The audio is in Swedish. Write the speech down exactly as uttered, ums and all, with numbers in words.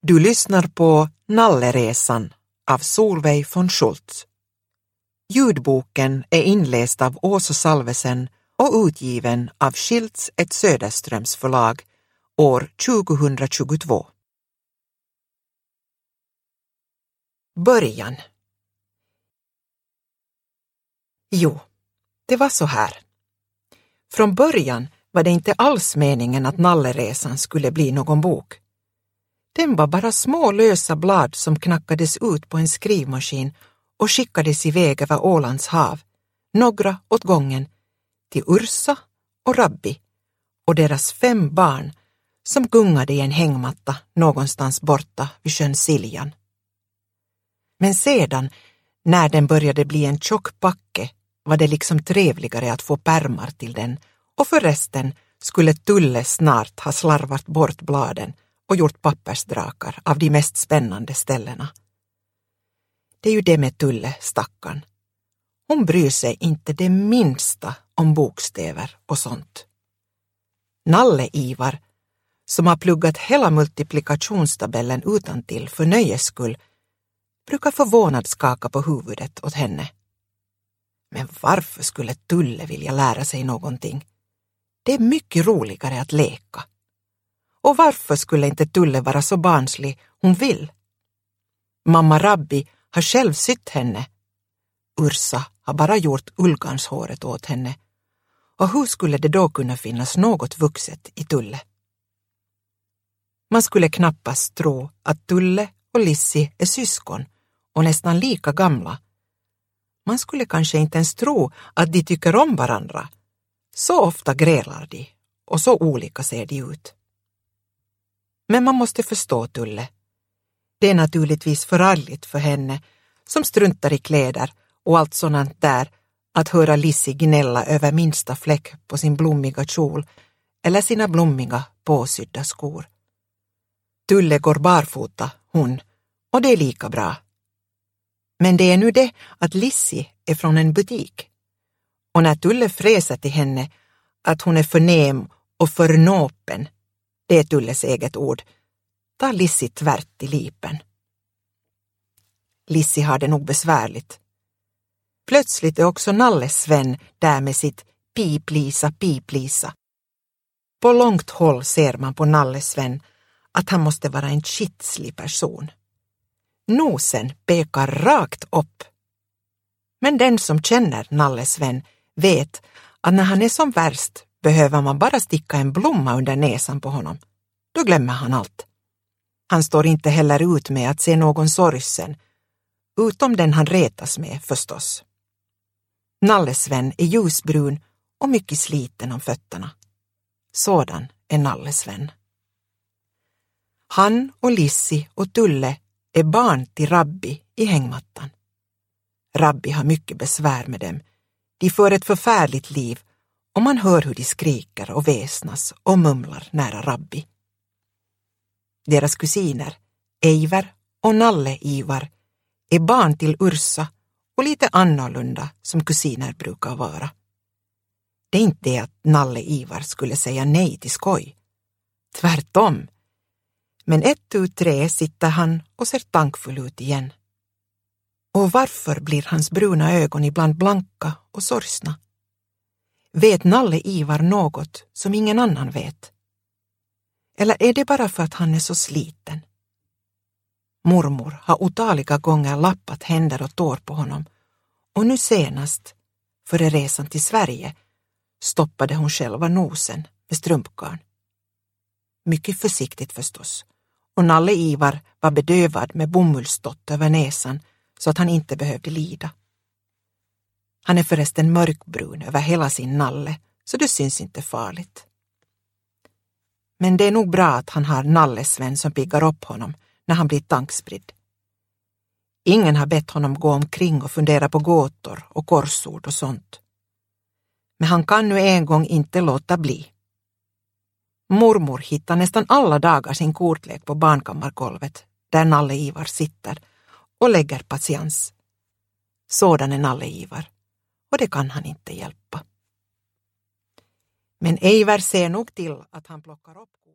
Du lyssnar på Nalleresan av Solveig von Schultz. Ljudboken är inläst av Åsa Salvesen och utgiven av Schilds ett Söderströms förlag år tjugohundratjugotvå. Början. Jo, det var så här. Från början var det inte alls meningen att Nalleresan skulle bli någon bok. Den var bara små lösa blad som knackades ut på en skrivmaskin och skickades iväg över Ålands hav, några åt gången, till Ursa och Rabbi och deras fem barn som gungade i en hängmatta någonstans borta vid sjön Siljan. Men sedan, när den började bli en tjock packe, var det liksom trevligare att få pärmar till den, och förresten skulle Tulle snart ha slarvat bort bladen och gjort pappersdrakar av de mest spännande ställena. Det är ju det med Tulle, stackarn. Hon bryr sig inte det minsta om bokstäver och sånt. Nalle-Ivar, som har pluggat hela multiplikationstabellen utantill för nöjes skull, brukar förvånad skaka på huvudet åt henne. Men varför skulle Tulle vilja lära sig någonting? Det är mycket roligare att leka. Och varför skulle inte Tulle vara så barnslig hon vill? Mamma Rabbi har själv sytt henne. Ursa har bara gjort ullgarnshåret åt henne. Och hur skulle det då kunna finnas något vuxet i Tulle? Man skulle knappast tro att Tulle och Lissi är syskon och nästan lika gamla. Man skulle kanske inte ens tro att de tycker om varandra. Så ofta grälar de och så olika ser de ut. Men man måste förstå Tulle. Det är naturligtvis förargligt för henne som struntar i kläder och allt sådant där att höra Lissi gnälla över minsta fläck på sin blommiga kjol eller sina blommiga påsydda skor. Tulle går barfota, hon, och det är lika bra. Men det är nu det att Lissi är från en butik. Och när Tulle fräser till henne att hon är förnäm och förnåpen, det är Tulles eget ord, tar Lissi tvärt i lipen. Lissi har det nog besvärligt. Plötsligt är också Nalles Sven där med sitt piplisa, piplisa. På långt håll ser man på Nalles Sven att han måste vara en kitslig person. Nosen pekar rakt upp. Men den som känner Nalles Sven vet att när han är som värst behöver man bara sticka en blomma under näsan på honom. Då glömmer han allt. Han står inte heller ut med att se någon sorgsen, utom den han retas med förstås. Nalles Sven är ljusbrun och mycket sliten om fötterna. Sådan är Nalles Sven. Han och Lissi och Tulle är barn till Rabbi i hängmattan. Rabbi har mycket besvär med dem. De för ett förfärligt liv och man hör hur de skriker och väsnas och mumlar nära Rabbi. Deras kusiner, Eivar och Nalle-Ivar, är barn till Ursa och lite annorlunda som kusiner brukar vara. Det är inte det att Nalle-Ivar skulle säga nej till skoj. Tvärtom. Men ett tu tre sitter han och ser tankfull ut igen. Och varför blir hans bruna ögon ibland blanka och sorgsna? Vet Nalle-Ivar något som ingen annan vet? Eller är det bara för att han är så sliten? Mormor har otaliga gånger lappat händer och tår på honom. Och nu senast, före resan till Sverige, stoppade hon själva nosen med strumpgarn. Mycket försiktigt förstås. Och Nalle-Ivar var bedövad med bomullstott över näsan så att han inte behövde lida. Han är förresten mörkbrun över hela sin nalle, så det syns inte farligt. Men det är nog bra att han har Nalles Sven som piggar upp honom när han blir tankspridd. Ingen har bett honom gå omkring och fundera på gåtor och korsord och sånt. Men han kan nu en gång inte låta bli. Mormor hittar nästan alla dagar sin kortlek på barnkammargolvet där Nalle-Ivar sitter och lägger patiens. Sådan är Nalle-Ivar och det kan han inte hjälpa. Men Eivar ser nog till att han plockar upp